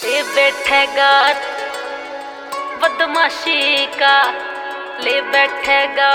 ले बैठेगा बदमाशी का, ले बैठेगा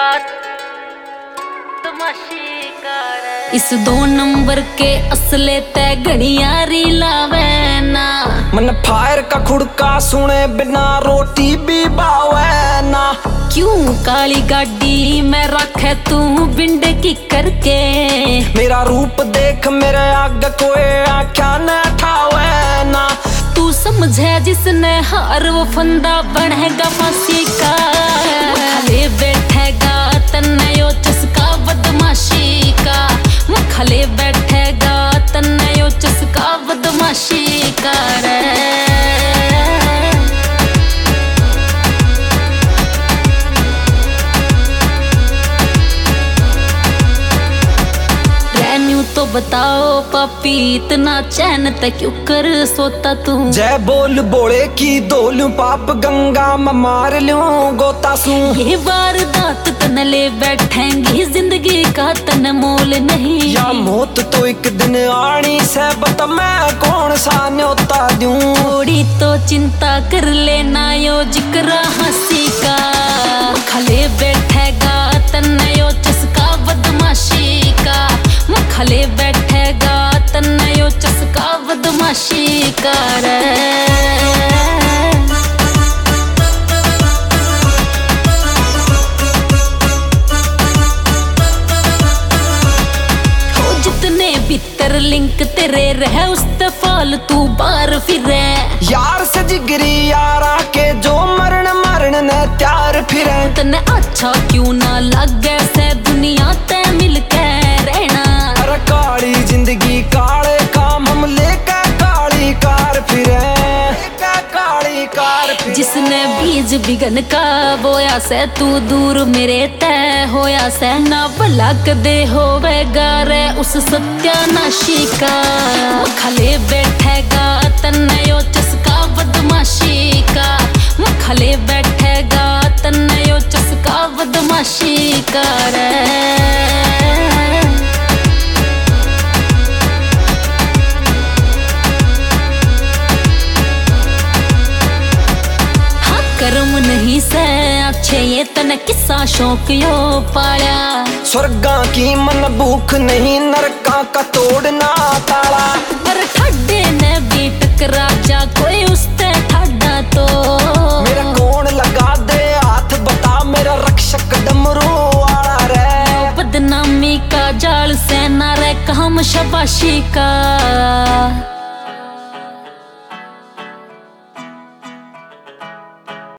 बदमाशी का। इस 2 नंबर के असले तय घड़ियारी लावे ना, मन फायर का खुड़का सुने बिना रोटी भी बावे ना। क्यों काली गाड़ी में रखे तू बिंड की करके, मेरा रूप देख मेरे आगे कोई आख्या न ठावे ना। तू समझे जिसने हार वो फंदा बढ़ेगा फांसी का। ले बैठेगा तन्नयो चस्का बदमाशी का, मुखले बैठेगा तन्नयो चस्का बदमाशी का रे। तो बताओ पापी इतना चैन तक क्यों कर सोता तू। जय बोल बोले की दोल पाप गंगा में मार लूं गोता सू। ये वारदात तन ले बैठेंगी जिंदगी का तन मोल नहीं। या मौत तो एक दिन आनी से बता मैं कौन सा न्योता दूं। थोड़ी तो चिंता कर लेना यो जिक्र हंसी का, खले बैठेगा तन्नयो चस्का बदमाशी का। मुखले बैठेगा तन्नयो चस्का बदमाशी का रे। जितने भीतर लिंक तेरे रहे उस फालतू बार फिरे। यार से जिगरी यारा के जो मरण मरण ने त्यार फिरे। तने अच्छा क्यों ना लगे से दुनिया ते मिलके रहना। अरे काली जिंदगी काले काम हम लेके काली कार फिरे, काली कार फिरे। जिसने बीज बिगन का बोया से तू दूर मेरे तय होया से ना भला कदे होवेगा रे उस सत्यानाशी का। खले बैठेगा तन्नयो चस्का बदमाशी का, मुखले बैठेगा तन्नयो चस्का बदमाशी का रे। कर्म नहीं से अच्छे ये तन किस्सा शौक यो पाया। स्वर्गा की मन भूख नहीं नरका का तोड़ना ताला। पर ठाडे ने भी टकरा जा कोई उसते ठाडा तो। मेरा कौन लगा दे हाथ बता मेरा रक्षक डमरू वाला रे। बदनामी का जाल से ना रे काम शाबाशी का।